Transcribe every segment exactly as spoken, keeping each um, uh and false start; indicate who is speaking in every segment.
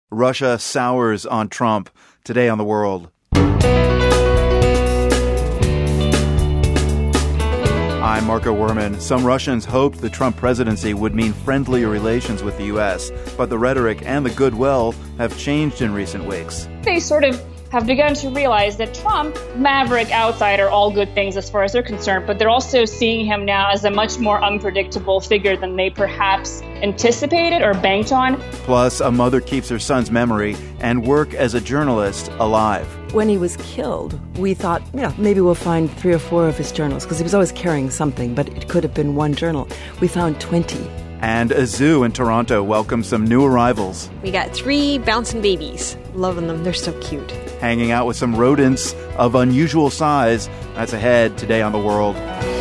Speaker 1: Russia sours on Trump. Today on The World. I'm Marco Werman. Some Russians hoped the Trump presidency would mean friendlier relations with the U S, but the rhetoric and the goodwill have changed in recent weeks.
Speaker 2: They sort of have begun to realize that Trump, maverick, outsider, all good things as far as they're concerned, but they're also seeing him now as a much more unpredictable figure than they perhaps anticipated or banked on.
Speaker 1: Plus, a mother keeps her son's memory and work as a journalist alive.
Speaker 3: When he was killed, we thought, you know, maybe we'll find three or four of his journals, because he was always carrying something, but it could have been one journal. We found twenty.
Speaker 1: And a zoo in Toronto welcomes some new arrivals.
Speaker 4: We got three bouncing babies. Loving them. They're so cute.
Speaker 1: Hanging out with some rodents of unusual size. That's ahead today on The World.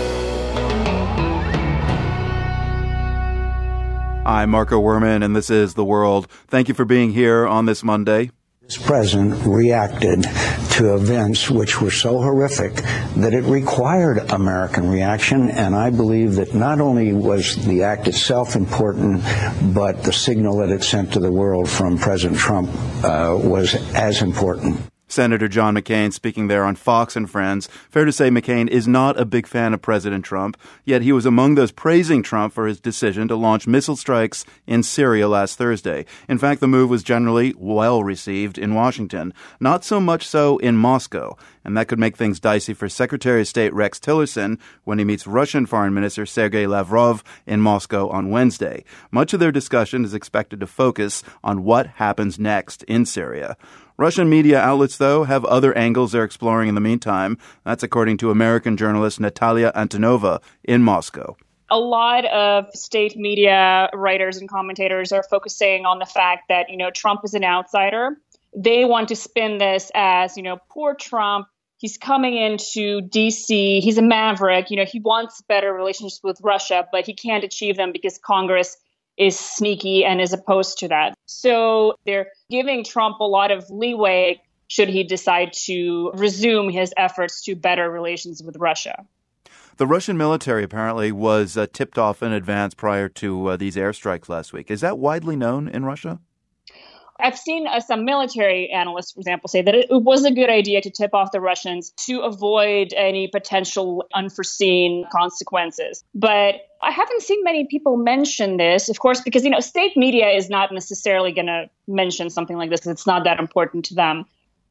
Speaker 1: I'm Marco Werman, and this is The World. Thank you for being here on this Monday.
Speaker 5: This president reacted to events which were so horrific that it required American reaction, and I believe that not only was the act itself important, but the signal that it sent to the world from President Trump uh, was as important.
Speaker 1: Senator John McCain speaking there on Fox and Friends. Fair to say McCain is not a big fan of President Trump, yet he was among those praising Trump for his decision to launch missile strikes in Syria last Thursday. In fact, the move was generally well received in Washington, not so much so in Moscow. And that could make things dicey for Secretary of State Rex Tillerson when he meets Russian Foreign Minister Sergei Lavrov in Moscow on Wednesday. Much of their discussion is expected to focus on what happens next in Syria. Russian media outlets, though, have other angles they're exploring in the meantime. That's according to American journalist Natalia Antonova in Moscow.
Speaker 2: A lot of state media writers and commentators are focusing on the fact that, you know, Trump is an outsider. They want to spin this as, you know, poor Trump. He's coming into D C. He's a maverick. You know, he wants better relations with Russia, but he can't achieve them because Congress is sneaky and is opposed to that. So they're giving Trump a lot of leeway should he decide to resume his efforts to better relations with Russia.
Speaker 1: The Russian military apparently was uh, tipped off in advance prior to uh, these airstrikes last week. Is that widely known in Russia?
Speaker 2: I've seen uh, some military analysts, for example, say that it, it was a good idea to tip off the Russians to avoid any potential unforeseen consequences. But I haven't seen many people mention this, of course, because, you know, state media is not necessarily going to mention something like this because it's not that important to them.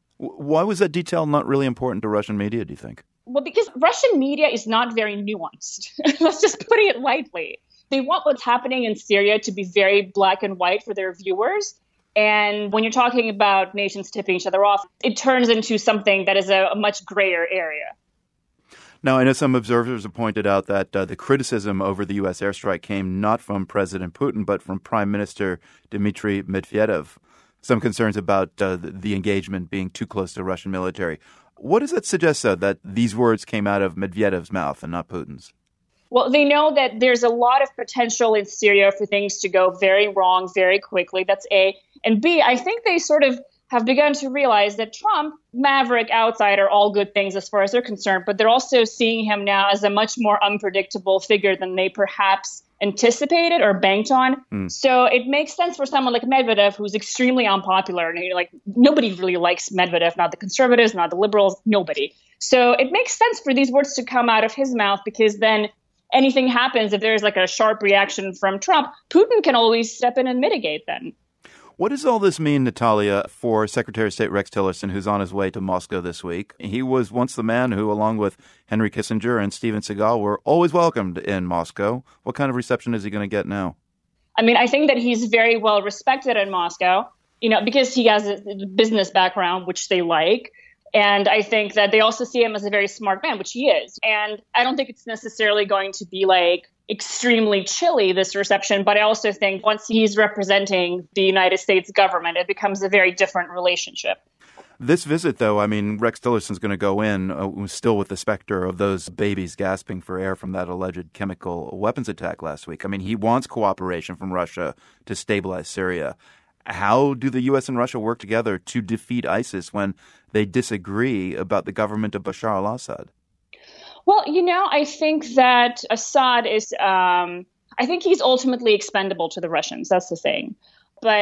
Speaker 1: Why was that detail not really important to Russian media, do you think?
Speaker 2: Well, because Russian media is not very nuanced. Let's just put it lightly. They want what's happening in Syria to be very black and white for their viewers. And when you're talking about nations tipping each other off, it turns into something that is a, a much grayer area.
Speaker 1: Now, I know some observers have pointed out that uh, the criticism over the U S airstrike came not from President Putin, but from Prime Minister Dmitry Medvedev. Some concerns about uh, the, the engagement being too close to Russian military. What does that suggest, though, that these words came out of Medvedev's mouth and not Putin's?
Speaker 2: Well, they know that there's a lot of potential in Syria for things to go very wrong very quickly. That's A. And B, I think they sort of have begun to realize that Trump, maverick, outsider, all good things as far as they're concerned, but they're also seeing him now as a much more unpredictable figure than they perhaps anticipated or banked on. Mm. So it makes sense for someone like Medvedev, who's extremely unpopular. And like nobody really likes Medvedev, not the conservatives, not the liberals, nobody. So it makes sense for these words to come out of his mouth because then anything happens, if there's like a sharp reaction from Trump, Putin can always step in and mitigate then.
Speaker 1: What does all this mean, Natalia, for Secretary of State Rex Tillerson, who's on his way to Moscow this week? He was once the man who, along with Henry Kissinger and Steven Seagal, were always welcomed in Moscow. What kind of reception is he going to get now?
Speaker 2: I mean, I think that he's very well respected in Moscow, you know, because he has a business background, which they like. And I think that they also see him as a very smart man, which he is. And I don't think it's necessarily going to be like extremely chilly, this reception. But I also think once he's representing the United States government, it becomes a very different relationship.
Speaker 1: This visit, though, I mean, Rex Tillerson's going to go in uh, still with the specter of those babies gasping for air from that alleged chemical weapons attack last week. I mean, he wants cooperation from Russia to stabilize Syria. How do the U S and Russia work together to defeat ISIS when they disagree about the government of Bashar al-Assad?
Speaker 2: Well, you know, I think that Assad is, um, I think he's ultimately expendable to the Russians. That's the thing. But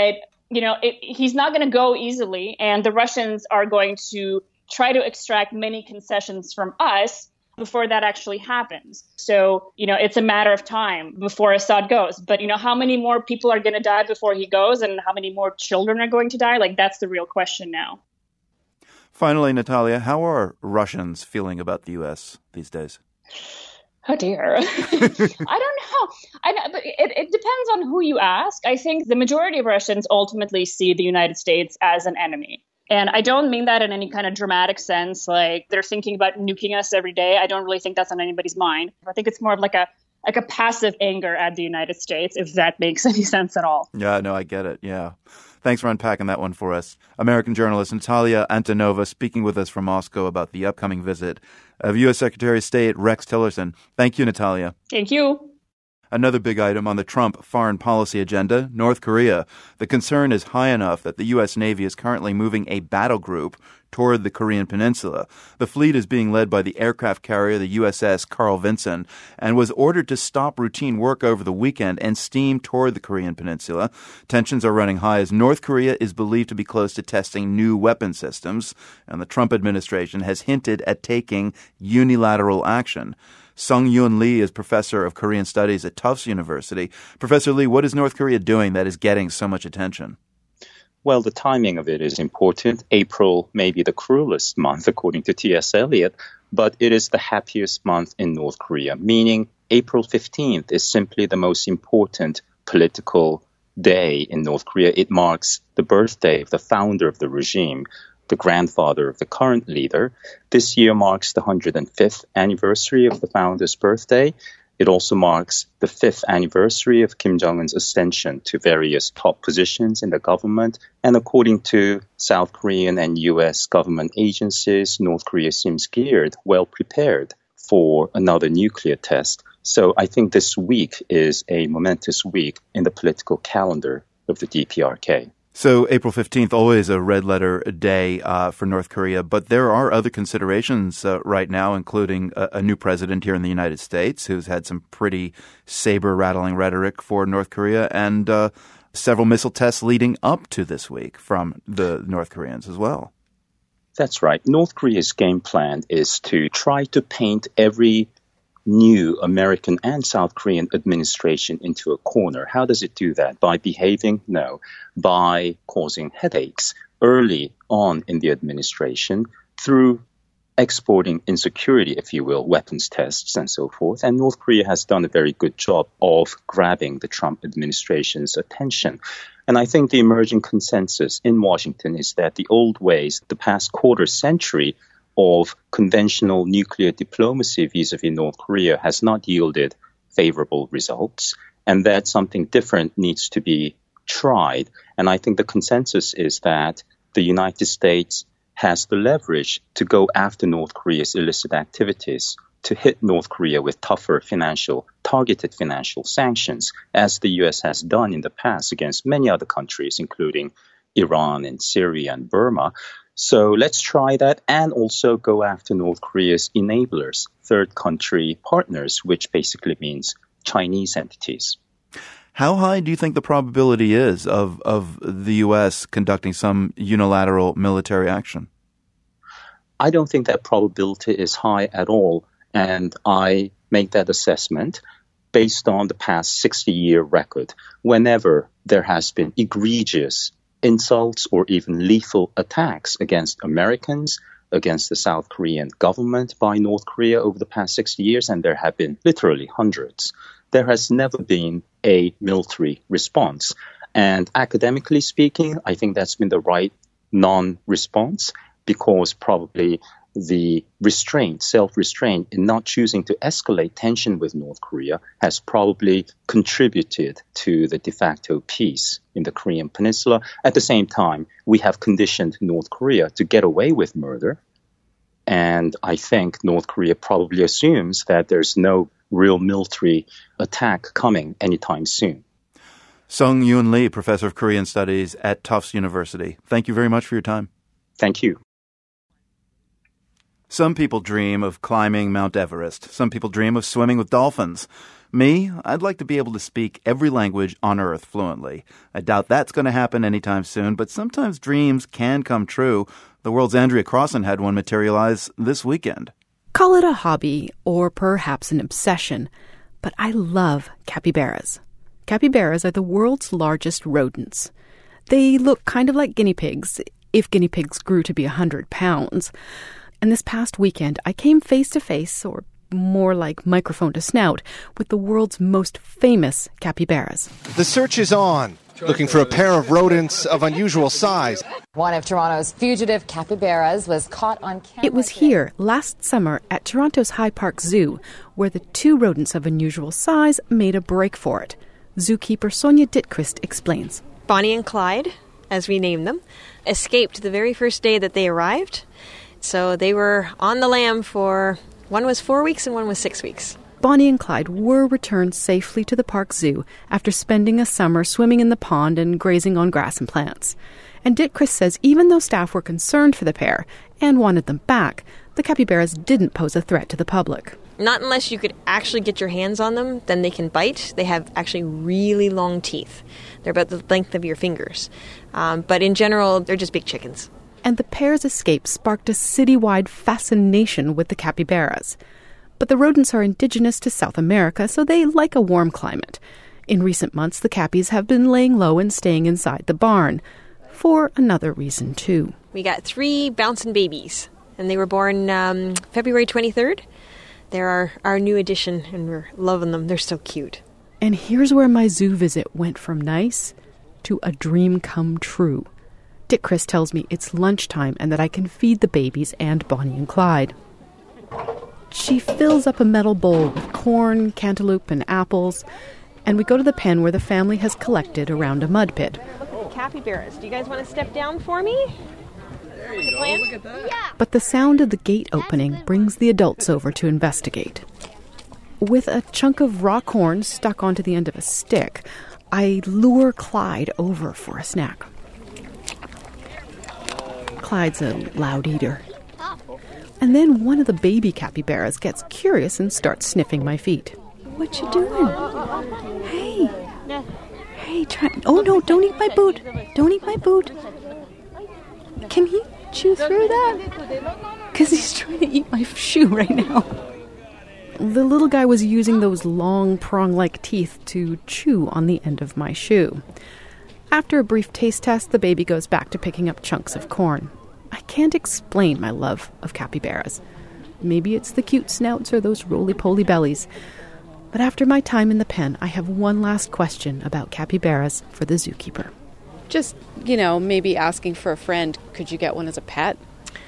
Speaker 2: you know, it, he's not going to go easily, and the Russians are going to try to extract many concessions from us before that actually happens. So, you know, it's a matter of time before Assad goes. But, you know, how many more people are going to die before he goes and how many more children are going to die? Like, that's the real question now.
Speaker 1: Finally, Natalia, how are Russians feeling about the U S these days?
Speaker 2: Oh, dear. I don't know. I, but it, it depends on who you ask. I think the majority of Russians ultimately see the United States as an enemy. And I don't mean that in any kind of dramatic sense, like they're thinking about nuking us every day. I don't really think that's on anybody's mind. I think it's more of like a like a passive anger at the United States, if that makes any sense at all.
Speaker 1: Yeah, no, I get it. Yeah. Thanks for unpacking that one for us. American journalist Natalia Antonova speaking with us from Moscow about the upcoming visit of U S Secretary of State Rex Tillerson. Thank you, Natalia.
Speaker 2: Thank you.
Speaker 1: Another big item on the Trump foreign policy agenda, North Korea. The concern is high enough that the U S Navy is currently moving a battle group toward the Korean peninsula. The fleet is being led by the aircraft carrier, the U S S Carl Vinson, and was ordered to stop routine work over the weekend and steam toward the Korean peninsula. Tensions are running high as North Korea is believed to be close to testing new weapon systems, and the Trump administration has hinted at taking unilateral action. Sung-Yoon Lee is professor of Korean studies at Tufts University. Professor Lee, what is North Korea doing that is getting so much attention?
Speaker 6: Well, the timing of it is important. April may be the cruelest month, according to T S. Eliot, but it is the happiest month in North Korea, meaning April fifteenth is simply the most important political day in North Korea. It marks the birthday of the founder of the regime, the grandfather of the current leader. This year marks the one hundred fifth anniversary of the founder's birthday. It also marks the fifth anniversary of Kim Jong-un's ascension to various top positions in the government. And according to South Korean and U S government agencies, North Korea seems geared, well prepared for another nuclear test. So I think this week is a momentous week in the political calendar of the D P R K.
Speaker 1: So April fifteenth, always a red letter day uh, for North Korea, but there are other considerations uh, right now, including a, a new president here in the United States who's had some pretty saber-rattling rhetoric for North Korea and uh, several missile tests leading up to this week from the North Koreans as well.
Speaker 6: That's right. North Korea's game plan is to try to paint every new American and South Korean administration into a corner. How does it do that? By behaving? No. By causing headaches early on in the administration through exporting insecurity, if you will, weapons tests and so forth. And North Korea has done a very good job of grabbing the Trump administration's attention. And I think the emerging consensus in Washington is that the old ways, the past quarter century of conventional nuclear diplomacy vis-a-vis North Korea has not yielded favorable results, and that something different needs to be tried. And I think the consensus is that the United States has the leverage to go after North Korea's illicit activities, to hit North Korea with tougher financial, targeted financial sanctions, as the U S has done in the past against many other countries, including Iran and Syria and Burma. So let's try that and also go after North Korea's enablers, third country partners, which basically means Chinese entities.
Speaker 1: How high do you think the probability is of, of the U S conducting some unilateral military action?
Speaker 6: I don't think that probability is high at all. And I make that assessment based on the past sixty-year record. Whenever there has been egregious insults or even lethal attacks against Americans, against the South Korean government by North Korea over the past sixty years, and there have been literally hundreds, there has never been a military response. And academically speaking, I think that's been the right non-response, because probably the restraint, self-restraint in not choosing to escalate tension with North Korea has probably contributed to the de facto peace in the Korean peninsula. At the same time, we have conditioned North Korea to get away with murder. And I think North Korea probably assumes that there's no real military attack coming anytime soon.
Speaker 1: Sung-Yoon Lee, professor of Korean studies at Tufts University. Thank you very much for your time.
Speaker 6: Thank you.
Speaker 1: Some people dream of climbing Mount Everest. Some people dream of swimming with dolphins. Me, I'd like to be able to speak every language on Earth fluently. I doubt that's going to happen anytime soon, but sometimes dreams can come true. The world's Andrea Crossan had one materialize this weekend.
Speaker 7: Call it a hobby or perhaps an obsession, but I love capybaras. Capybaras are the world's largest rodents. They look kind of like guinea pigs, if guinea pigs grew to be one hundred pounds. And this past weekend, I came face to face, or more like microphone to snout, with the world's most famous capybaras.
Speaker 8: The search is on, looking for a pair of rodents of unusual size.
Speaker 9: One of Toronto's fugitive capybaras was caught on camera.
Speaker 7: It was here last summer at Toronto's High Park Zoo where the two rodents of unusual size made a break for it. Zookeeper Sonia Ditchrist explains.
Speaker 4: Bonnie and Clyde, as we named them, escaped the very first day that they arrived. So they were on the lam for, one was four weeks and one was six weeks.
Speaker 7: Bonnie and Clyde were returned safely to the park zoo after spending a summer swimming in the pond and grazing on grass and plants. And Ditchrist says even though staff were concerned for the pair and wanted them back, the capybaras didn't pose a threat to the public.
Speaker 4: Not unless you could actually get your hands on them, then they can bite. They have actually really long teeth. They're about the length of your fingers. Um, but in general, they're just big chickens.
Speaker 7: And the pair's escape sparked a citywide fascination with the capybaras. But the rodents are indigenous to South America, so they like a warm climate. In recent months, the cappies have been laying low and staying inside the barn. For another reason, too.
Speaker 4: We got three bouncing babies, and they were born um, February twenty-third. They're our, our new addition, and we're loving them. They're so cute.
Speaker 7: And here's where my zoo visit went from nice to a dream come true. Ditchrist tells me it's lunchtime and that I can feed the babies and Bonnie and Clyde. She fills up a metal bowl with corn, cantaloupe, and apples, and we go to the pen where the family has collected around a mud pit.
Speaker 4: Look at the capybaras. Do you guys want to step down for me?
Speaker 10: There you go. Look at that. Yeah.
Speaker 7: But the sound of the gate opening brings the adults over to investigate. With a chunk of raw corn stuck onto the end of a stick, I lure Clyde over for a snack. Clyde's a loud eater. And then one of the baby capybaras gets curious and starts sniffing my feet. What you doing? Hey. Hey, try... Oh, no, don't eat my boot. Don't eat my boot. Can he chew through that? Because he's trying to eat my shoe right now. The little guy was using those long prong-like teeth to chew on the end of my shoe. After a brief taste test, the baby goes back to picking up chunks of corn. I can't explain my love of capybaras. Maybe it's the cute snouts or those roly-poly bellies. But after my time in the pen, I have one last question about capybaras for the zookeeper.
Speaker 11: Just, you know, maybe asking for a friend, could you get one as a pet?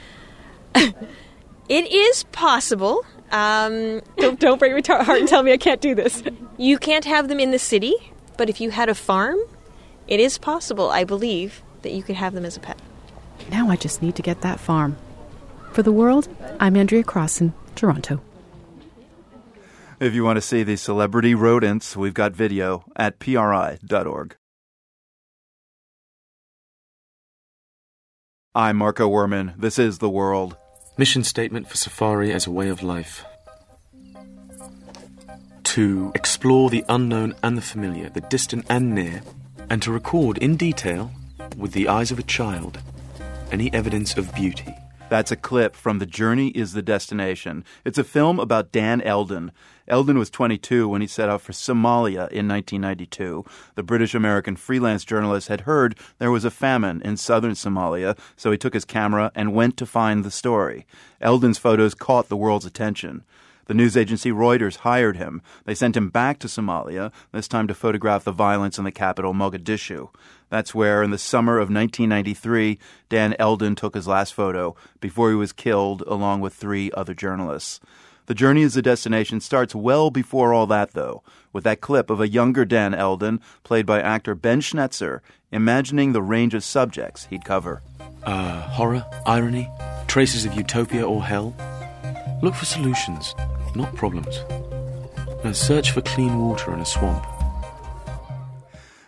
Speaker 4: It is possible. Um,
Speaker 11: don't, don't break my heart and tell me I can't do this.
Speaker 4: You can't have them in the city, but if you had a farm, it is possible, I believe, that you could have them as a pet.
Speaker 7: Now I just need to get that farm. For The World, I'm Andrea Crossan, Toronto.
Speaker 1: If you want to see these celebrity rodents, we've got video at P R I dot org. I'm Marco Werman. This is The World.
Speaker 12: Mission statement for safari as a way of life. To explore the unknown and the familiar, the distant and near, and to record in detail, with the eyes of a child, any evidence of beauty.
Speaker 1: That's a clip from The Journey is the Destination. It's a film about Dan Eldon. Eldon was twenty-two when he set out for Somalia in nineteen ninety-two. The British-American freelance journalist had heard there was a famine in southern Somalia, so he took his camera and went to find the story. Eldon's photos caught the world's attention. The news agency Reuters hired him. They sent him back to Somalia, this time to photograph the violence in the capital, Mogadishu. That's where, in the summer of nineteen ninety-three, Dan Eldon took his last photo before he was killed along with three other journalists. The Journey is the Destination starts well before all that, though, with that clip of a younger Dan Eldon, played by actor Ben Schnetzer, imagining the range of subjects he'd cover.
Speaker 12: Uh, horror, irony, traces of utopia or hell. Look for solutions, not problems. And search for clean water in a swamp.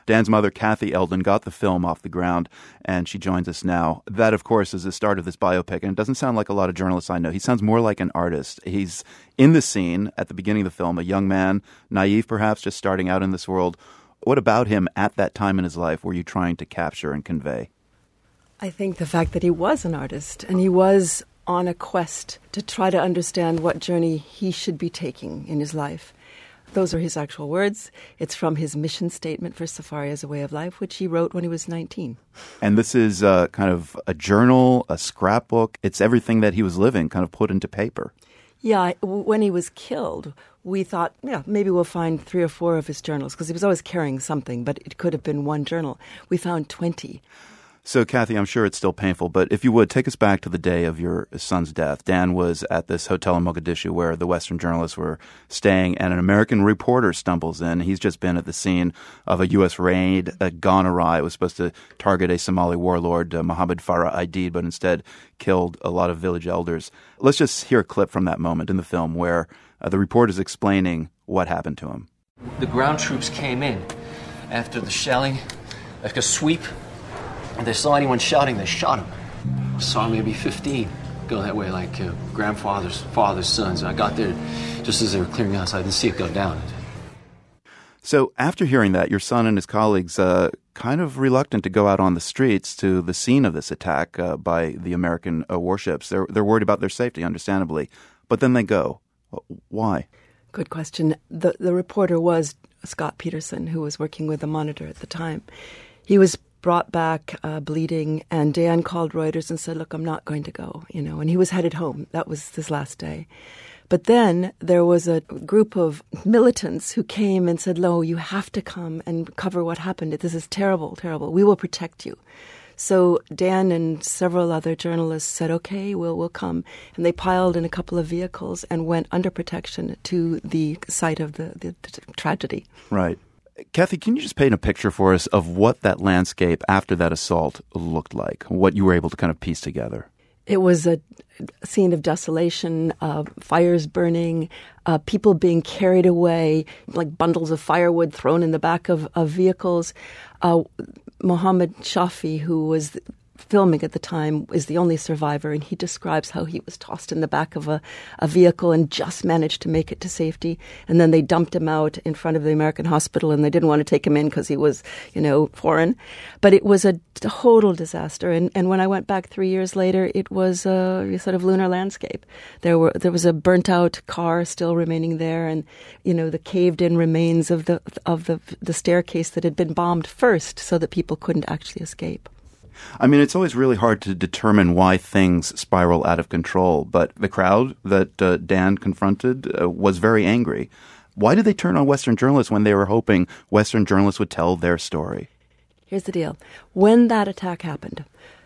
Speaker 1: Dan's mother, Kathy Eldon, got the film off the ground, and she joins us now. That, of course, is the start of this biopic, and it doesn't sound like a lot of journalists I know. He sounds more like an artist. He's in the scene at the beginning of the film, a young man, naive perhaps, just starting out in this world. What about him at that time in his life were you trying to capture and convey?
Speaker 3: I think the fact that he was an artist, and he was on a quest to try to understand what journey he should be taking in his life. Those are his actual words. It's from his mission statement for Safari as a Way of Life, which he wrote when he was nineteen.
Speaker 1: And this is uh, kind of a journal, a scrapbook. It's everything that he was living kind of put into paper.
Speaker 3: Yeah, when he was killed, we thought, yeah, maybe we'll find three or four of his journals, because he was always carrying something, but it could have been one journal. We found twenty.
Speaker 1: So, Kathy, I'm sure it's still painful, but if you would, take us back to the day of your son's death. Dan was at this hotel in Mogadishu where the Western journalists were staying, and an American reporter stumbles in. He's just been at the scene of a U S raid that gone awry. It was supposed to target a Somali warlord, uh, Mohammed Farah Aidid, but instead killed a lot of village elders. Let's just hear a clip from that moment in the film where uh, the reporter is explaining what happened to him.
Speaker 13: The ground troops came in after the shelling, like a sweep. If they saw anyone shouting, they shot him. Saw maybe fifteen go that way, like uh, grandfathers, fathers, sons. I got there just as they were clearing out, so I didn't see it go down.
Speaker 1: So after hearing that, your son and his colleagues uh, kind of reluctant to go out on the streets to the scene of this attack uh, by the American uh, warships. They're, they're worried about their safety, understandably. But then they go. Why?
Speaker 3: Good question. The, the reporter was Scott Peterson, who was working with the Monitor at the time. He was brought back uh, bleeding, and Dan called Reuters and said, look, I'm not going to go, you know, and he was headed home. That was his last day. But then there was a group of militants who came and said, Lo, you have to come and cover what happened. This is terrible, terrible. We will protect you. So Dan and several other journalists said, okay, we'll, we'll come. And they piled in a couple of vehicles and went under protection to the site of the, the, the tragedy.
Speaker 1: Right. Kathy, can you just paint a picture for us of what that landscape after that assault looked like, what you were able to kind of piece together?
Speaker 3: It was a scene of desolation, uh, fires burning, uh, people being carried away, like bundles of firewood thrown in the back of, of vehicles. Uh, Mohammed Shafi, who was filming at the time, is the only survivor, and he describes how he was tossed in the back of a, a vehicle and just managed to make it to safety. And then they dumped him out in front of the American hospital, and they didn't want to take him in because he was, you know, foreign. But it was a total disaster. And, and when I went back three years later, it was a sort of lunar landscape. There were there was a burnt-out car still remaining there, and, you know, the caved-in remains of the of the the staircase that had been bombed first, so that people couldn't actually escape.
Speaker 1: I mean, it's always really hard to determine why things spiral out of control, but the crowd that uh, Dan confronted uh, was very angry. Why did they turn on Western journalists when they were hoping Western journalists would tell their story?
Speaker 3: Here's the deal. When that attack happened,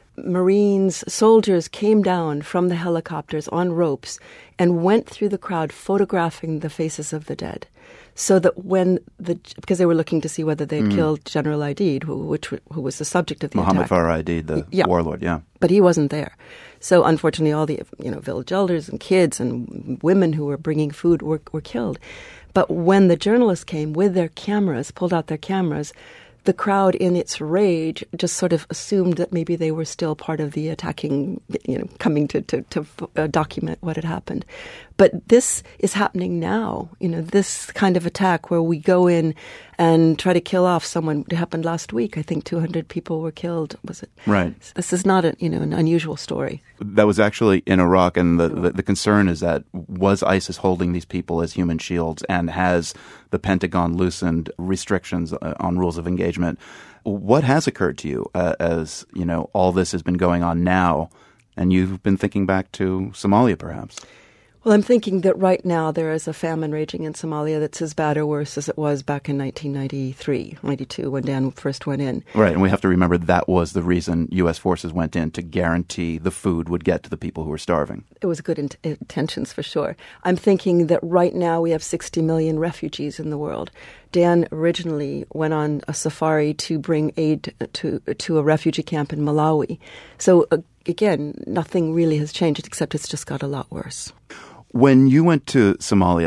Speaker 3: Marines, soldiers came down from the helicopters on ropes and went through the crowd photographing the faces of the dead. So that when the, because they were looking to see whether they had mm. killed General Aidid, who, which, who was the subject of the
Speaker 1: Mohammed
Speaker 3: attack.
Speaker 1: Mohammed Farah Aidid, the
Speaker 3: yeah.
Speaker 1: warlord, yeah.
Speaker 3: But he wasn't there. So unfortunately, all the, you know, village elders and kids and women who were bringing food were, were killed. But when the journalists came with their cameras, pulled out their cameras, the crowd, in its rage, just sort of assumed that maybe they were still part of the attacking, you know, coming to, to, to uh, document what had happened. But this is happening now, you know, this kind of attack where we go in and try to kill off someone. It happened last week. I think two hundred people were killed, was it?
Speaker 1: Right.
Speaker 3: This is not a, you know, an unusual story.
Speaker 1: That was actually in Iraq, and the, the, the concern is that was ISIS holding these people as human shields, and has the Pentagon loosened restrictions on rules of engagement? What has occurred to you uh, as, you know, all this has been going on now, and you've been thinking back to Somalia, perhaps?
Speaker 3: Well, I'm thinking that right now there is a famine raging in Somalia that's as bad or worse as it was back in nineteen ninety-three, ninety-two, when Dan first went in.
Speaker 1: Right, and we have to remember that was the reason U S forces went in, to guarantee the food would get to the people who were starving.
Speaker 3: It was good in- intentions, for sure. I'm thinking that right now we have sixty million refugees in the world. Dan originally went on a safari to bring aid to to a refugee camp in Malawi. So, uh, again, nothing really has changed, except it's just got a lot worse.
Speaker 1: When you went to Somalia,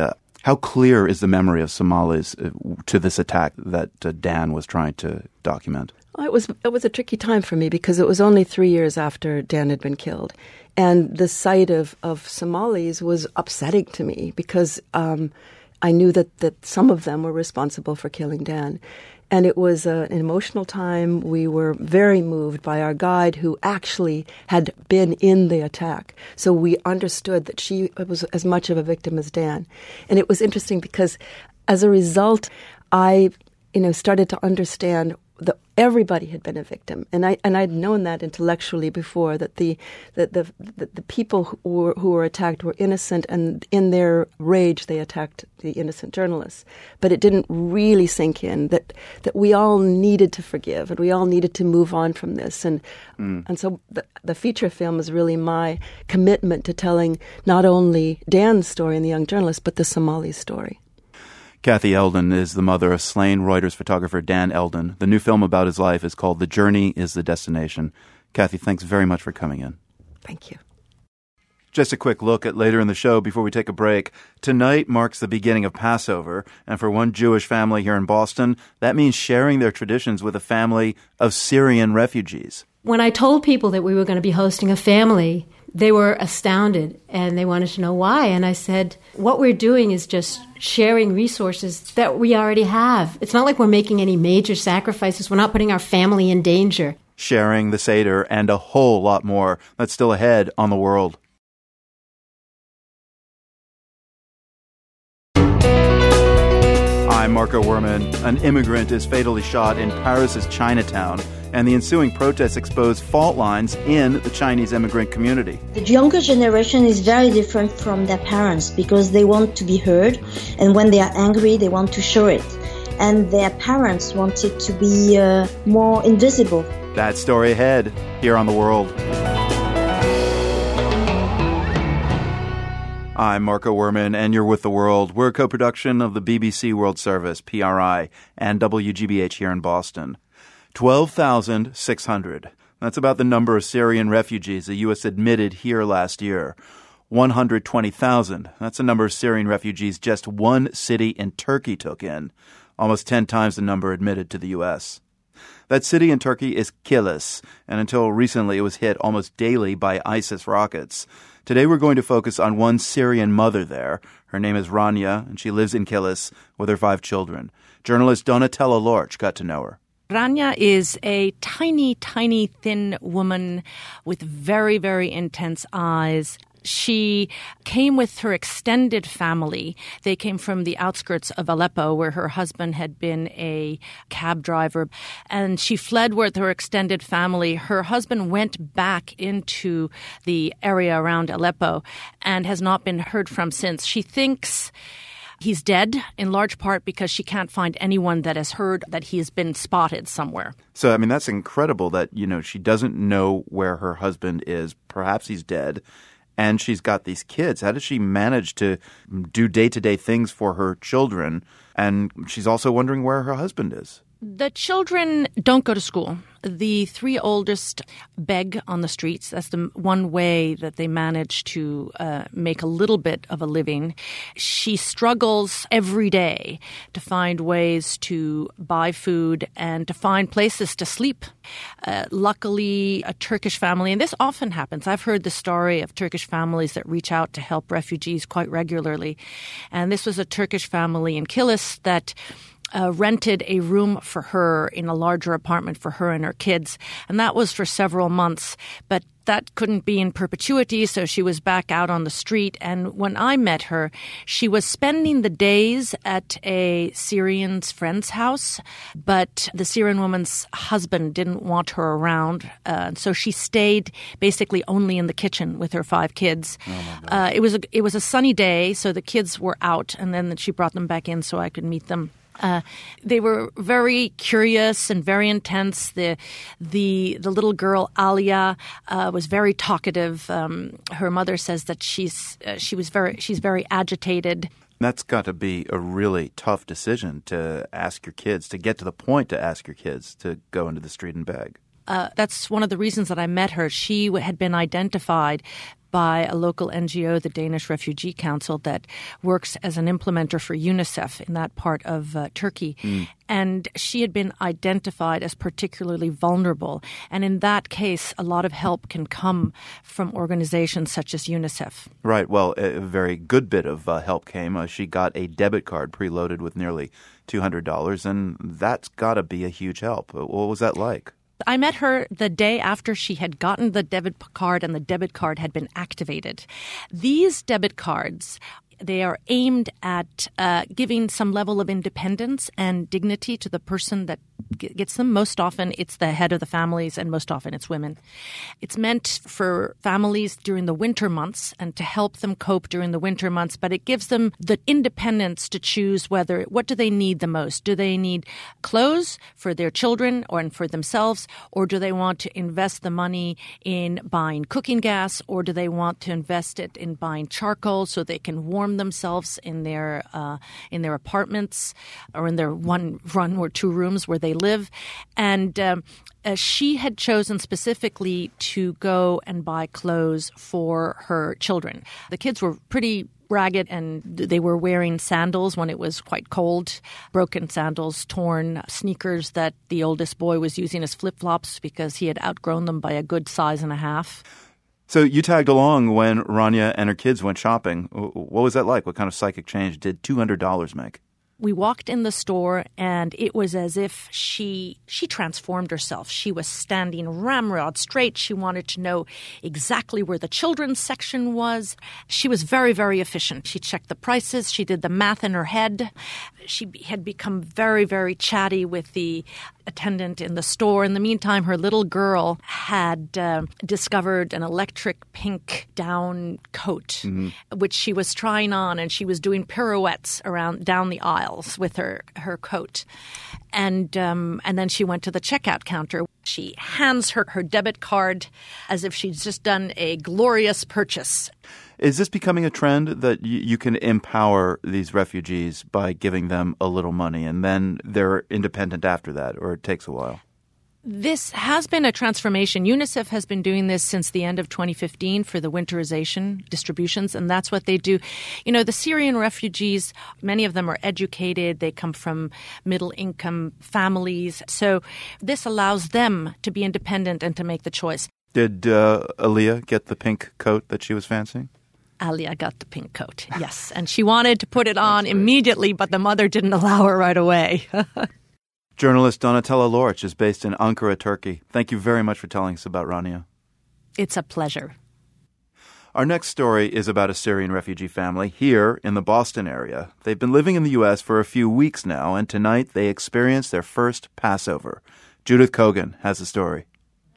Speaker 1: How clear is the memory of Somalis uh, to this attack that uh, Dan was trying to document?
Speaker 3: Well, it was it was a tricky time for me because it was only three years after Dan had been killed. And the sight of, of Somalis was upsetting to me because um, I knew that, that some of them were responsible for killing Dan. And it was uh, an emotional time. We were very moved by our guide who actually had been in the attack. So we understood that she was as much of a victim as Dan. And it was interesting because as a result, I, you know, started to understand that everybody had been a victim, and I and I'd known that intellectually before, that the that the, the the people who were, who were attacked were innocent, and in their rage they attacked the innocent journalists. But it didn't really sink in that that we all needed to forgive and we all needed to move on from this, and mm. and so the, the feature film is really my commitment to telling not only Dan's story and the young journalist, but the Somali story.
Speaker 1: Kathy Eldon is the mother of slain Reuters photographer Dan Eldon. The new film about his life is called The Journey is the Destination. Kathy, thanks very much for coming in.
Speaker 3: Thank you.
Speaker 1: Just a quick look at later in the show before we take a break. Tonight marks the beginning of Passover, and for one Jewish family here in Boston, that means sharing their traditions with a family of Syrian refugees.
Speaker 14: When I told people that we were going to be hosting a family, they were astounded and they wanted to know why. And I said, what we're doing is just sharing resources that we already have. It's not like we're making any major sacrifices. We're not putting our family in danger.
Speaker 1: Sharing the Seder and a whole lot more. That's still ahead on The World. I'm Marco Werman. An immigrant is fatally shot in Paris's Chinatown, and the ensuing protests expose fault lines in the Chinese immigrant community.
Speaker 15: The younger generation is very different from their parents because they want to be heard, and when they are angry, they want to show it. And their parents want it to be uh, more invisible.
Speaker 1: That story ahead, here on The World. I'm Marco Werman, and you're with The World. We're a co-production of the B B C World Service, P R I, and W G B H here in Boston. twelve thousand six hundred. That's about the number of Syrian refugees the U S admitted here last year. one hundred twenty thousand. That's the number of Syrian refugees just one city in Turkey took in. Almost ten times the number admitted to the U S. That city in Turkey is Kilis, and until recently it was hit almost daily by ISIS rockets. Today we're going to focus on one Syrian mother there. Her name is Rania, and she lives in Kilis with her five children. Journalist Donatella Lorch got to know her.
Speaker 16: Rania is a tiny, tiny, thin woman with very, very intense eyes. She came with her extended family. They came from the outskirts of Aleppo, where her husband had been a cab driver. And she fled with her extended family. Her husband went back into the area around Aleppo and has not been heard from since. She thinks he's dead, in large part because she can't find anyone that has heard that he has been spotted somewhere.
Speaker 1: So, I mean, that's incredible that, you know, she doesn't know where her husband is. Perhaps he's dead. And she's got these kids. How does she manage to do day-to-day things for her children? And she's also wondering where her husband is.
Speaker 16: The children don't go to school. The three oldest beg on the streets. That's the one way that they manage to uh, make a little bit of a living. She struggles every day to find ways to buy food and to find places to sleep. Uh, luckily, a Turkish family, and this often happens. I've heard the story of Turkish families that reach out to help refugees quite regularly. And this was a Turkish family in Kilis that Uh, rented a room for her in a larger apartment for her and her kids. And that was for several months. But that couldn't be in perpetuity, so she was back out on the street. And when I met her, she was spending the days at a Syrian friend's house, but the Syrian woman's husband didn't want her around. Uh, so she stayed basically only in the kitchen with her five kids.
Speaker 1: Oh my God.
Speaker 16: Uh, it was a, it was a sunny day, so the kids were out, and then she brought them back in so I could meet them. Uh, they were very curious and very intense. The the the little girl Alia uh, was very talkative. Um, her mother says that she's uh, she was very she's very agitated.
Speaker 1: That's got to be a really tough decision to ask your kids, to get to the point to ask your kids to go into the street and beg.
Speaker 16: Uh, that's one of the reasons that I met her. She had been identified by a local N G O, the Danish Refugee Council, that works as an implementer for UNICEF in that part of uh, Turkey. Mm. And she had been identified as particularly vulnerable. And in that case, a lot of help can come from organizations such as UNICEF.
Speaker 1: Right. Well, a very good bit of uh, help came. Uh, she got a debit card preloaded with nearly two hundred dollars, and that's got to be a huge help. What was that like?
Speaker 16: I met her the day after she had gotten the debit card and the debit card had been activated. These debit cards, they are aimed at uh, giving some level of independence and dignity to the person that g- gets them. Most often it's the head of the families, and most often it's women. It's meant for families during the winter months and to help them cope during the winter months, but it gives them the independence to choose whether, what do they need the most? Do they need clothes for their children or for themselves, or do they want to invest the money in buying cooking gas, or do they want to invest it in buying charcoal so they can warm themselves in their uh, in their apartments or in their one one or two rooms where they live. And um, uh, she had chosen specifically to go and buy clothes for her children. The kids were pretty ragged, and they were wearing sandals when it was quite cold, broken sandals, torn sneakers that the oldest boy was using as flip-flops because he had outgrown them by a good size and a half.
Speaker 1: So you tagged along when Rania and her kids went shopping. What was that like? What kind of psychic change did two hundred dollars make?
Speaker 16: We walked in the store, and it was as if she she transformed herself. She was standing ramrod straight. She wanted to know exactly where the children's section was. She was very, very efficient. She checked the prices. She did the math in her head. She had become very, very chatty with the attendant in the store. In the meantime, her little girl had uh, discovered an electric pink down coat, mm-hmm. which she was trying on, and she was doing pirouettes around down the aisles with her, her coat. And um, and then she went to the checkout counter. She hands her her debit card as if she's just done a glorious purchase.
Speaker 1: Is this becoming a trend that y- you can empower these refugees by giving them a little money and then they're independent after that, or it takes a while?
Speaker 16: This has been a transformation. UNICEF has been doing this since the end of twenty fifteen for the winterization distributions, and that's what they do. You know, the Syrian refugees, many of them are educated. They come from middle-income families. So this allows them to be independent and to make the choice.
Speaker 1: Did uh, Aliyah get the pink coat that she was fancying?
Speaker 16: Aliyah got the pink coat, yes. And she wanted to put it on immediately, but the mother didn't allow her right away.
Speaker 1: Journalist Donatella Lorch is based in Ankara, Turkey. Thank you very much for telling us about Rania.
Speaker 16: It's a pleasure.
Speaker 1: Our next story is about a Syrian refugee family here in the Boston area. They've been living in the U S for a few weeks now, and tonight they experienced their first Passover. Judith Kogan has the story.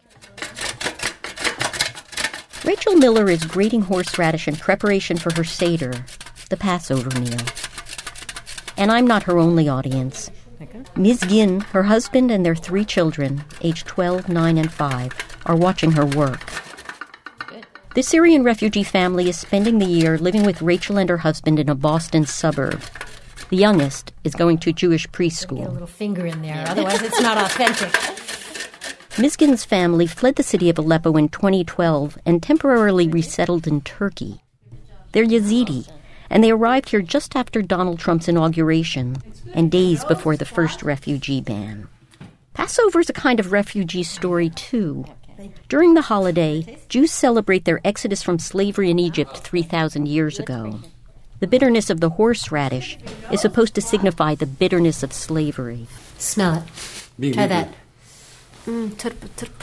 Speaker 17: Rachel Miller is grating horseradish in preparation for her Seder, the Passover meal. And I'm not her only audience. Mizgin, her husband, and their three children, aged twelve, nine, and five, are watching her work. The Syrian refugee family is spending the year living with Rachel and her husband in a Boston suburb. The youngest is going to Jewish preschool.
Speaker 14: Get a little finger in there, otherwise it's not authentic.
Speaker 17: Mizgin's family fled the city of Aleppo in twenty twelve and temporarily resettled in Turkey. They're Yazidi, and they arrived here just after Donald Trump's inauguration and days before the first refugee ban. Passover's a kind of refugee story, too. During the holiday, Jews celebrate their exodus from slavery in Egypt three thousand years ago. The bitterness of the horseradish is supposed to signify the bitterness of slavery.
Speaker 14: Smell it. Try that.
Speaker 18: Mm, turp, turp.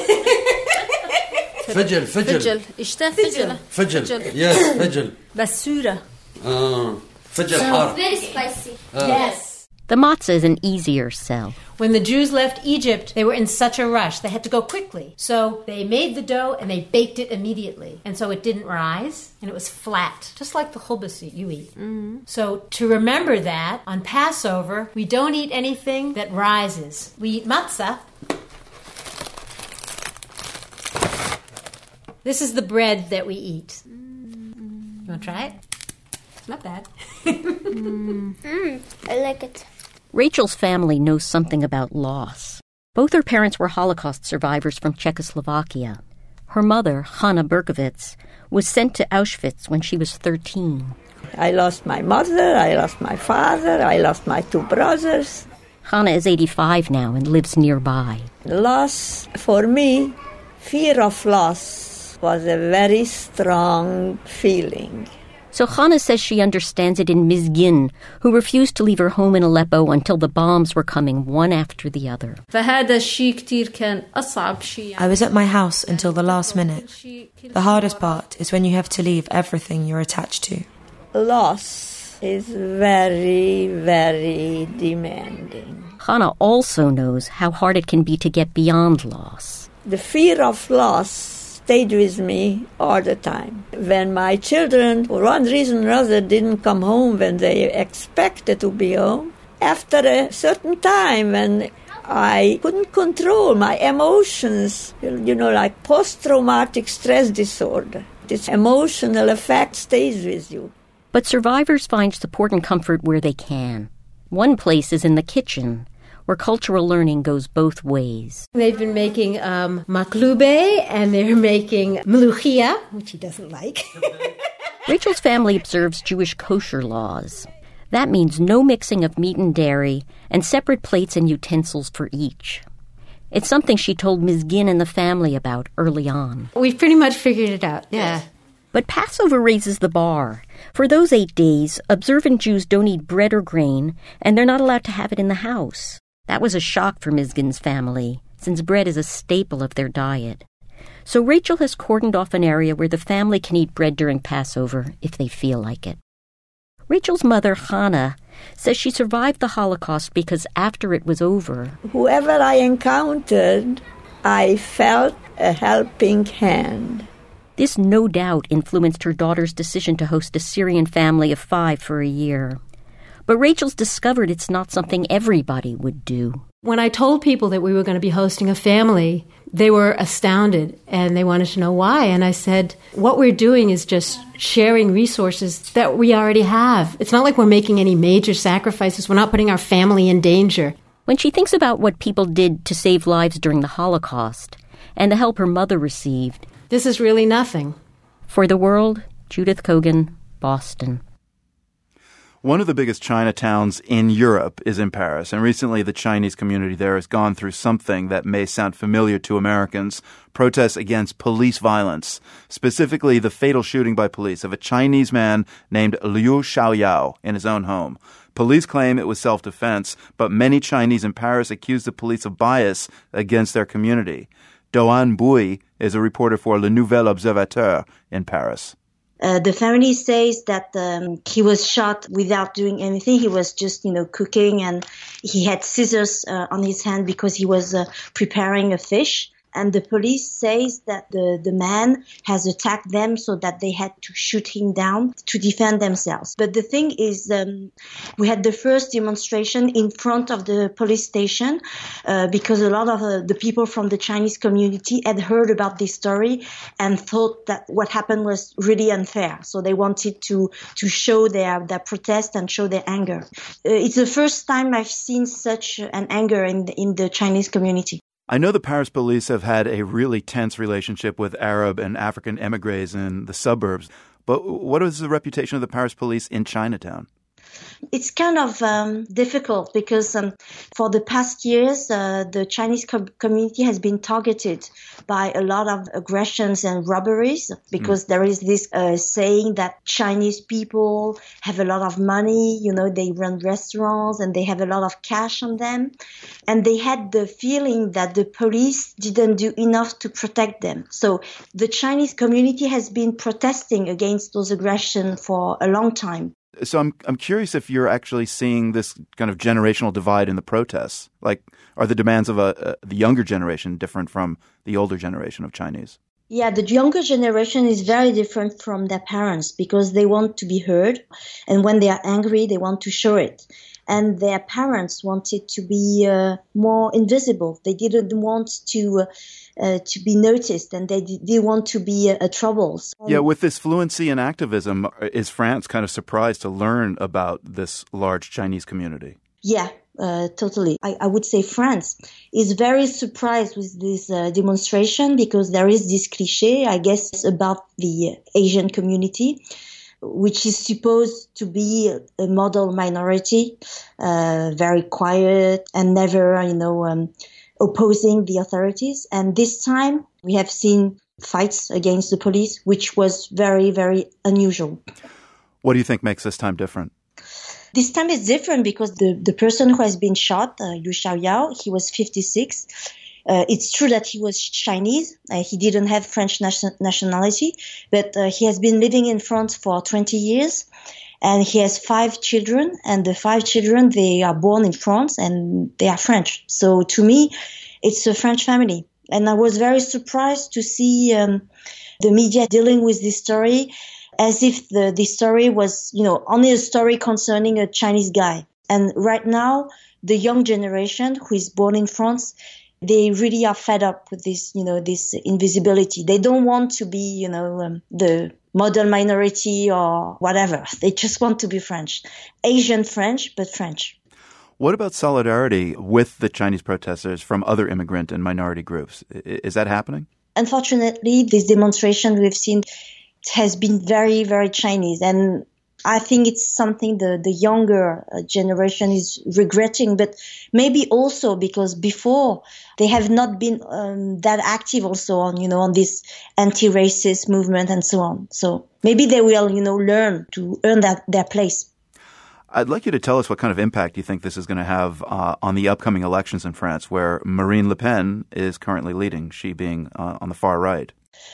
Speaker 18: فجل فجل
Speaker 14: اشتا فجل
Speaker 18: فجل yes فجل
Speaker 14: basura
Speaker 18: آه فجل حار
Speaker 10: very spicy.
Speaker 18: uh.
Speaker 14: Yes.
Speaker 17: The matzah is an easier sell.
Speaker 14: When the Jews left Egypt, they were in such a rush. They had to go quickly. So they made the dough and they baked it immediately. And so it didn't rise and it was flat, just like the chubas you eat. Mm-hmm. So to remember that, on Passover, we don't eat anything that rises. We eat matzah. This is the bread that we eat. Mm-hmm. You want to try it? It's not bad.
Speaker 10: mm. Mm, I like it.
Speaker 17: Rachel's family knows something about loss. Both her parents were Holocaust survivors from Czechoslovakia. Her mother, Hanna Berkowitz, was sent to Auschwitz when she was thirteen.
Speaker 19: I lost my mother, I lost my father, I lost my two brothers.
Speaker 17: Hanna is eighty-five now and lives nearby.
Speaker 19: Loss, for me, fear of loss was a very strong feeling.
Speaker 17: So Hanna says she understands it in Mizgin, who refused to leave her home in Aleppo until the bombs were coming one after the other.
Speaker 20: I was at my house until the last minute. The hardest part is when you have to leave everything you're attached to.
Speaker 19: Loss is very, very demanding.
Speaker 17: Hanna also knows how hard it can be to get beyond loss.
Speaker 19: The fear of loss stayed with me all the time. When my children, for one reason or other, didn't come home when they expected to be home, after a certain time when I couldn't control my emotions, you know, like post-traumatic stress disorder, this emotional effect stays with you.
Speaker 17: But survivors find support and comfort where they can. One place is in the kitchen, where cultural learning goes both ways.
Speaker 14: They've been making um, maklube, and they're making meluchia, which he doesn't like.
Speaker 17: Rachel's family observes Jewish kosher laws. That means no mixing of meat and dairy, and separate plates and utensils for each. It's something she told Mizgin and the family about early on.
Speaker 14: We've pretty much figured it out, yeah.
Speaker 17: But Passover raises the bar. For those eight days, observant Jews don't eat bread or grain, and they're not allowed to have it in the house. That was a shock for Mizgin's family, since bread is a staple of their diet. So Rachel has cordoned off an area where the family can eat bread during Passover if they feel like it. Rachel's mother, Hanna, says she survived the Holocaust because after it was over,
Speaker 19: whoever I encountered, I felt a helping hand.
Speaker 17: This no doubt influenced her daughter's decision to host a Syrian family of five for a year. But Rachel's discovered it's not something everybody would do.
Speaker 14: When I told people that we were going to be hosting a family, they were astounded and they wanted to know why. And I said, what we're doing is just sharing resources that we already have. It's not like we're making any major sacrifices. We're not putting our family in danger.
Speaker 17: When she thinks about what people did to save lives during the Holocaust and the help her mother received,
Speaker 14: this is really nothing.
Speaker 17: For the World, Judith Kogan, Boston.
Speaker 1: One of the biggest Chinatowns in Europe is in Paris, and recently the Chinese community there has gone through something that may sound familiar to Americans, protests against police violence, specifically the fatal shooting by police of a Chinese man named Liu Xiaoyao in his own home. Police claim it was self-defense, but many Chinese in Paris accuse the police of bias against their community. Doan Bui is a reporter for Le Nouvel Observateur in Paris.
Speaker 15: Uh, the family says that um, he was shot without doing anything. He was just, you know, cooking, and he had scissors uh, on his hand because he was uh, preparing a fish. And the police says that the, the man has attacked them so that they had to shoot him down to defend themselves. But the thing is, um, we had the first demonstration in front of the police station uh, because a lot of uh, the people from the Chinese community had heard about this story and thought that what happened was really unfair. So they wanted to, to show their, their protest and show their anger. Uh, it's the first time I've seen such an anger in the, in the Chinese community.
Speaker 1: I know the Paris police have had a really tense relationship with Arab and African emigres in the suburbs, but what is the reputation of the Paris police in Chinatown?
Speaker 15: It's kind of um, difficult because um, for the past years, uh, the Chinese com- community has been targeted by a lot of aggressions and robberies because mm. there is this uh, saying that Chinese people have a lot of money, you know, they run restaurants and they have a lot of cash on them. And they had the feeling that the police didn't do enough to protect them. So the Chinese community has been protesting against those aggressions for a long time.
Speaker 1: So I'm I'm curious if you're actually seeing this kind of generational divide in the protests. Like, are the demands of a, a the younger generation different from the older generation of Chinese?
Speaker 15: Yeah, the younger generation is very different from their parents because they want to be heard. And when they are angry, they want to show it. And their parents wanted to be uh, more invisible. They didn't want to... Uh, Uh, to be noticed, and they they want to be uh, troubles.
Speaker 1: Yeah, with this fluency in activism, is France kind of surprised to learn about this large Chinese community?
Speaker 15: Yeah, uh, totally. I, I would say France is very surprised with this uh, demonstration because there is this cliché, I guess, about the Asian community, which is supposed to be a model minority, uh, very quiet and never, you know, um, opposing the authorities. And this time we have seen fights against the police, which was very, very unusual.
Speaker 1: What do you think makes this time different?
Speaker 15: This time is different because the, the person who has been shot, uh, Liu Xiaoyao, he was fifty-six. Uh, it's true that he was Chinese. Uh, he didn't have French nation- nationality, but uh, he has been living in France for twenty years. And he has five children, and the five children, they are born in France and they are French. So to me, it's a French family. And I was very surprised to see um, the media dealing with this story as if the, the story was, you know, only a story concerning a Chinese guy. And right now, the young generation who is born in France, they really are fed up with this, you know, this invisibility. They don't want to be, you know, um, the model minority or whatever. They just want to be French. Asian French, but French.
Speaker 1: What about solidarity with the Chinese protesters from other immigrant and minority groups? Is that happening?
Speaker 15: Unfortunately, this demonstration we've seen has been very, very Chinese. And I think it's something the, the younger generation is regretting, but maybe also because before they have not been um, that active also on, you know, on this anti-racist movement and so on. So maybe they will, you know, learn to earn that their place.
Speaker 1: I'd like you to tell us what kind of impact you think this is going to have uh, on the upcoming elections in France, where Marine Le Pen is currently leading, she being uh, on the far right.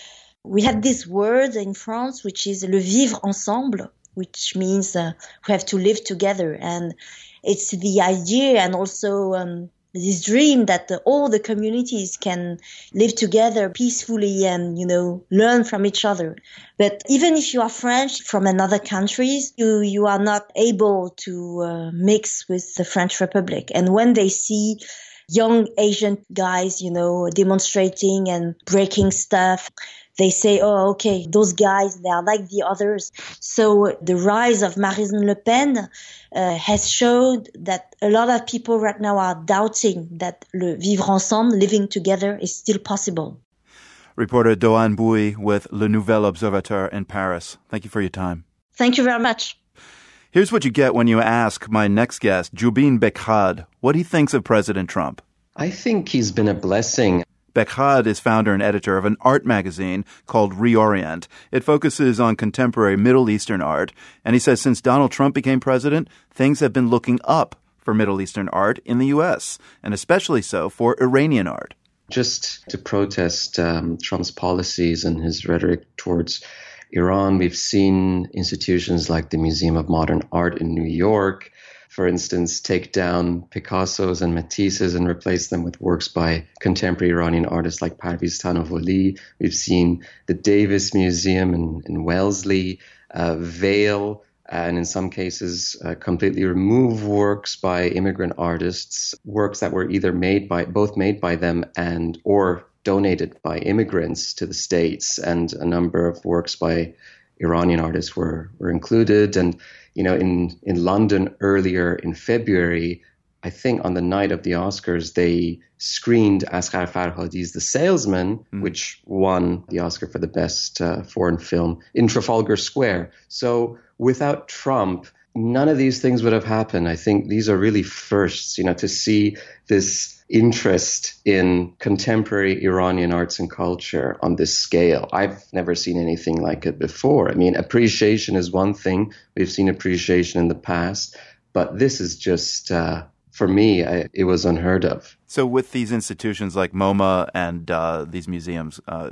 Speaker 15: We have this word in France, which is le vivre ensemble, which means uh, we have to live together. And it's the idea and also um, this dream that uh, all the communities can live together peacefully and, you know, learn from each other. But even if you are French from another countries, you, you are not able to uh, mix with the French Republic. And when they see young Asian guys, you know, demonstrating and breaking stuff, they say, oh, okay, those guys, they are like the others. So the rise of Marine Le Pen uh, has showed that a lot of people right now are doubting that le vivre ensemble, living together, is still possible.
Speaker 1: Reporter Doan Bouy with Le Nouvel Observateur in Paris. Thank you for your time.
Speaker 15: Thank you very much.
Speaker 1: Here's what you get when you ask my next guest, Jubin Bekhad, what he thinks of President Trump.
Speaker 21: I think he's been a blessing.
Speaker 1: Bekhad is founder and editor of an art magazine called Reorient. It focuses on contemporary Middle Eastern art, and he says since Donald Trump became president, things have been looking up for Middle Eastern art in the U S, and especially so for Iranian art.
Speaker 21: Just to protest um, Trump's policies and his rhetoric towards Iran, we've seen institutions like the Museum of Modern Art in New York, for instance, take down Picassos and Matisses and replace them with works by contemporary Iranian artists like Parviz Tanovoli. We've seen the Davis Museum in, in Wellesley uh, veil and in some cases uh, completely remove works by immigrant artists, works that were either made by, both made by them and or donated by immigrants to the States, and a number of works by Iranian artists were, were included. And, you know, in, in London earlier in February, I think on the night of the Oscars, they screened Asghar Farhadi's The Salesman, mm. which won the Oscar for the best uh, foreign film in Trafalgar Square. So without Trump, none of these things would have happened. I think these are really firsts, you know, to see this interest in contemporary Iranian arts and culture on this scale. I've never seen anything like it before. I mean, appreciation is one thing. We've seen appreciation in the past, but this is just, uh, for me, I, it was unheard of.
Speaker 1: So with these institutions like MoMA and uh, these museums uh,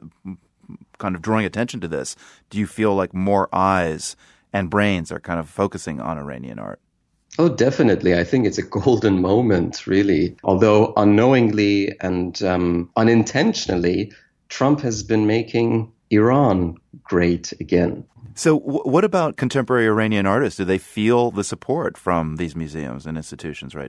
Speaker 1: kind of drawing attention to this, do you feel like more eyes and brains are kind of focusing on Iranian art?
Speaker 21: Oh, definitely. I think it's a golden moment, really. Although unknowingly and um, unintentionally, Trump has been making Iran great again.
Speaker 1: So w- what about contemporary Iranian artists? Do they feel the support from these museums and institutions right now?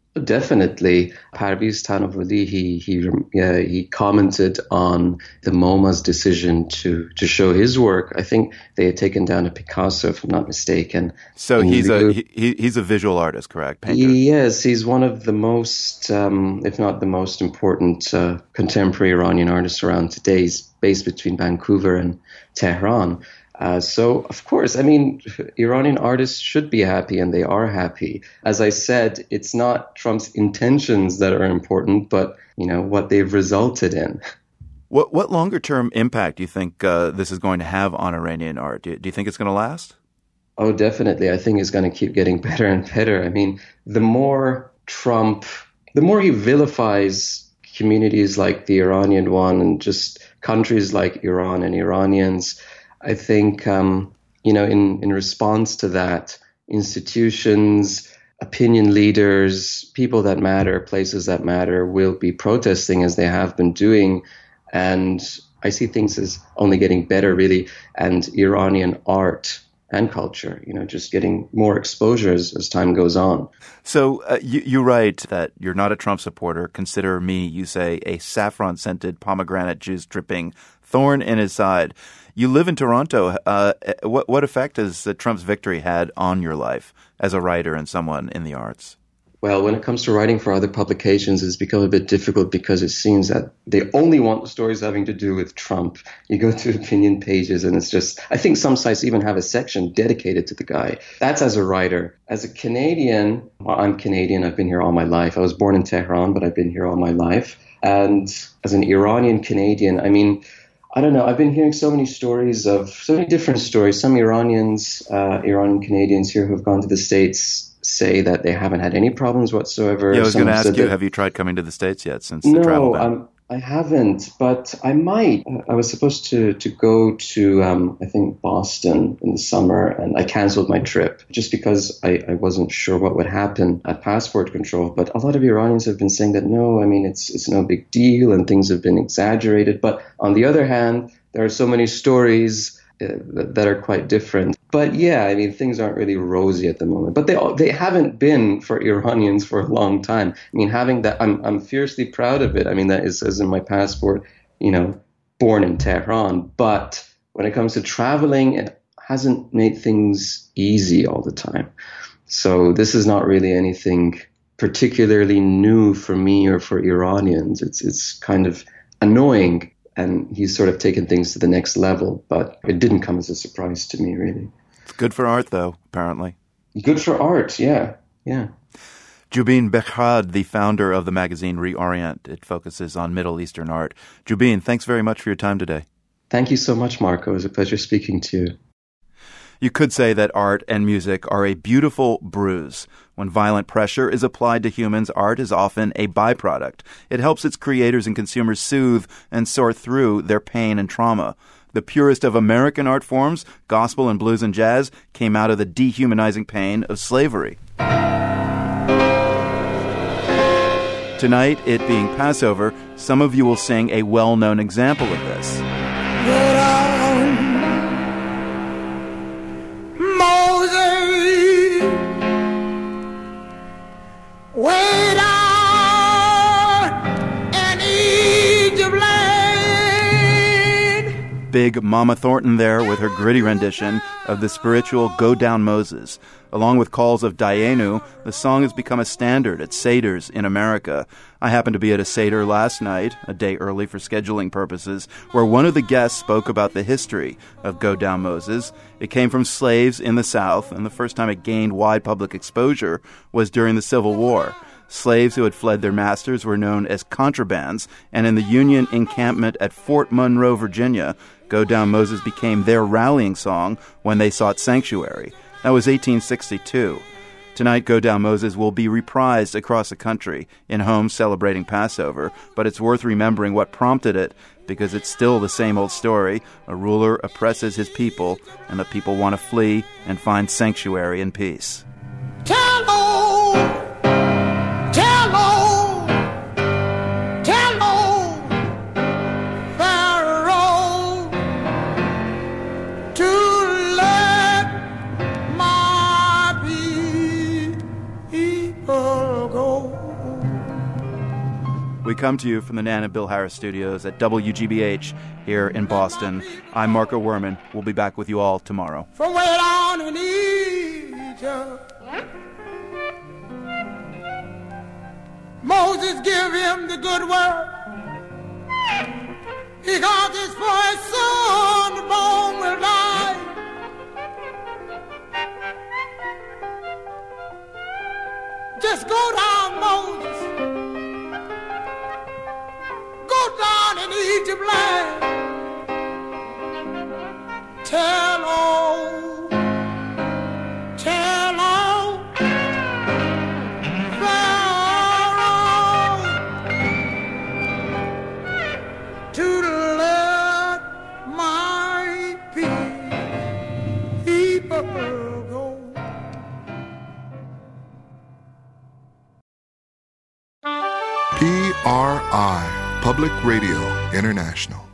Speaker 21: Definitely. Parviz Tanavoli, he he uh, he commented on the MoMA's decision to, to show his work. I think they had taken down a Picasso, if I'm not mistaken.
Speaker 1: So he's a he, he's a visual artist, correct? Painter.
Speaker 21: Yes, he's one of the most, um, if not the most important uh, contemporary Iranian artists around today. He's based between Vancouver and Tehran. Uh, so, of course, I mean, Iranian artists should be happy, and they are happy. As I said, it's not Trump's intentions that are important, but, you know, what they've resulted in.
Speaker 1: What what longer-term impact do you think uh, this is going to have on Iranian art? Do you, do you think it's going to last?
Speaker 21: Oh, definitely. I think it's going to keep getting better and better. I mean, the more Trump, the more he vilifies communities like the Iranian one and just countries like Iran and Iranians, I think, um, you know, in, in response to that, institutions, opinion leaders, people that matter, places that matter will be protesting as they have been doing. And I see things as only getting better, really, and Iranian art and culture, you know, just getting more exposure as, as time goes on.
Speaker 1: So uh, you, you write that you're not a Trump supporter. Consider me, you say, a saffron-scented pomegranate juice dripping thorn in his side. You live in Toronto. Uh, what, what effect has uh, Trump's victory had on your life as a writer and someone in the arts?
Speaker 21: Well, when it comes to writing for other publications, it's become a bit difficult because it seems that they only want the stories having to do with Trump. You go to opinion pages and it's just, I think some sites even have a section dedicated to the guy. That's as a writer. As a Canadian, well, I'm Canadian. I've been here all my life. I was born in Tehran, but I've been here all my life. And as an Iranian Canadian, I mean, I don't know. I've been hearing so many stories of, so many different stories. Some Iranians, uh, Iranian Canadians here who have gone to the States say that they haven't had any problems whatsoever.
Speaker 1: Yeah, I was going to ask you,
Speaker 21: that,
Speaker 1: have you tried coming to the States yet since
Speaker 21: no,
Speaker 1: the travel ban?
Speaker 21: Um, I haven't, but I might. I was supposed to, to go to, um, I think, Boston in the summer, and I canceled my trip just because I, I wasn't sure what would happen at passport control. But a lot of Iranians have been saying that, no, I mean, it's it's no big deal and things have been exaggerated. But on the other hand, there are so many stories uh, that, that are quite different. But yeah, I mean, things aren't really rosy at the moment. But they they haven't been for Iranians for a long time. I mean, having that, I'm I'm fiercely proud of it. I mean, that is says in my passport, you know, born in Tehran. But when it comes to traveling, it hasn't made things easy all the time. So this is not really anything particularly new for me or for Iranians. It's it's kind of annoying. And he's sort of taken things to the next level, but it didn't come as a surprise to me, really.
Speaker 1: It's good for art, though, apparently.
Speaker 21: Good for art, yeah, yeah.
Speaker 1: Jubin Behrad, the founder of the magazine Reorient. It focuses on Middle Eastern art. Jubin, thanks very much for your time today.
Speaker 21: Thank you so much, Marco. It was a pleasure speaking to you.
Speaker 1: You could say that art and music are a beautiful bruise. When violent pressure is applied to humans, art is often a byproduct. It helps its creators and consumers soothe and sort through their pain and trauma. The purest of American art forms, gospel and blues and jazz, came out of the dehumanizing pain of slavery. Tonight, it being Passover, some of you will sing a well-known example of this.
Speaker 5: Way down in Egypt land.
Speaker 1: Big Mama Thornton there with her gritty rendition of the spiritual Go Down Moses. Along with calls of Dayenu, the song has become a standard at Seders in America. I happened to be at a Seder last night, a day early for scheduling purposes, where one of the guests spoke about the history of Go Down Moses. It came from slaves in the South, and the first time it gained wide public exposure was during the Civil War. Slaves who had fled their masters were known as contrabands, and in the Union encampment at Fort Monroe, Virginia, Go Down Moses became their rallying song when they sought sanctuary. That was eighteen sixty-two. Tonight, Go Down Moses will be reprised across the country in homes celebrating Passover, but it's worth remembering what prompted it, because it's still the same old story. A ruler oppresses his people, and the people want to flee and find sanctuary and peace.
Speaker 5: Tell Lord, tell Lord, tell Lord, Pharaoh, to let my people go.
Speaker 1: come to you from the Nan and Bill Harris studios at W G B H here in Boston. I'm Marco Werman. We'll be back with you all tomorrow.
Speaker 5: From way down in Egypt, Moses gave him the good word. He got this for his son, the bone will die. Just go down, Moses. Go down in Egypt land. Tell old, tell old Pharaoh to let my people go.
Speaker 2: P R I, Public Radio International.